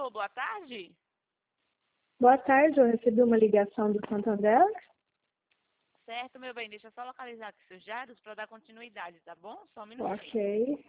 Alô, boa tarde? Boa tarde, eu recebi uma ligação do Santander. Certo, meu bem, deixa eu só localizar aqui seus dados para dar continuidade, tá bom? Só um minutinho. Ok.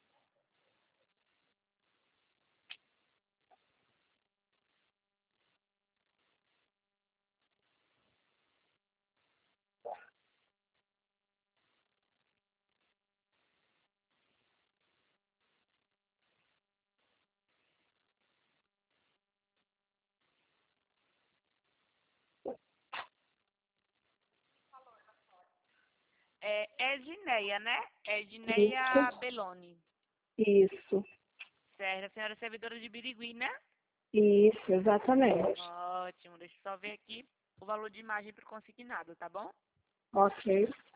É Edneia, né? Edneia Isso, Belloni. isso, Certo, a senhora é servidora de Birigui, né? isso, exatamente. Ótimo, deixa eu só ver aqui o valor de imagem para o consignado, tá bom? Ok.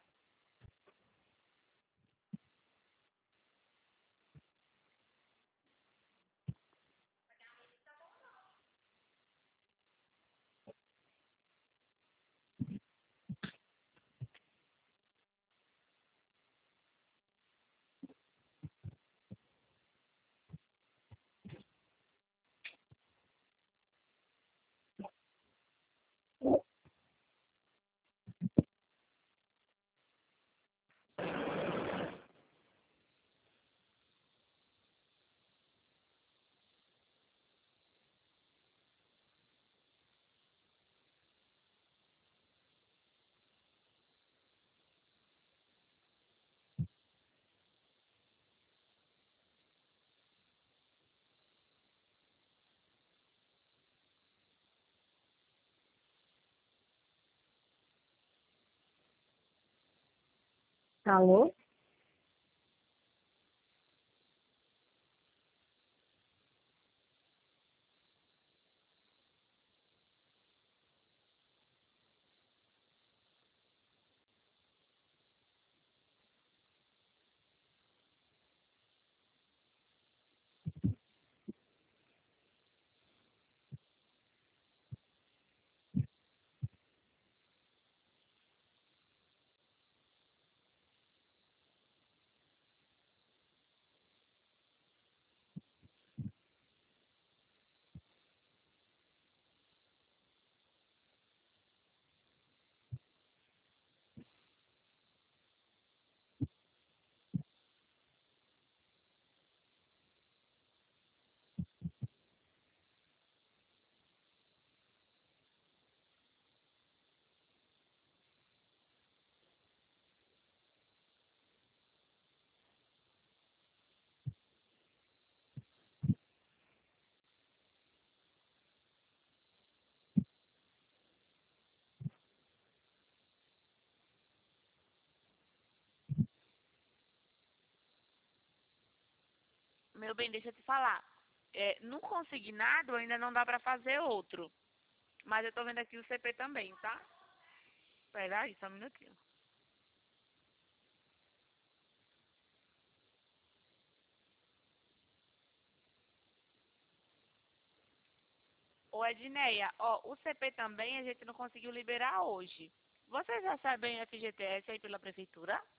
Alô? Meu bem, deixa eu te falar. No consignado ainda não dá para fazer outro. Mas eu tô vendo aqui o CP também, tá? Espera aí, só um minutinho. Ô, Edneia, ó, o CP também a gente não conseguiu liberar hoje. Vocês já sabem o FGTS aí pela prefeitura?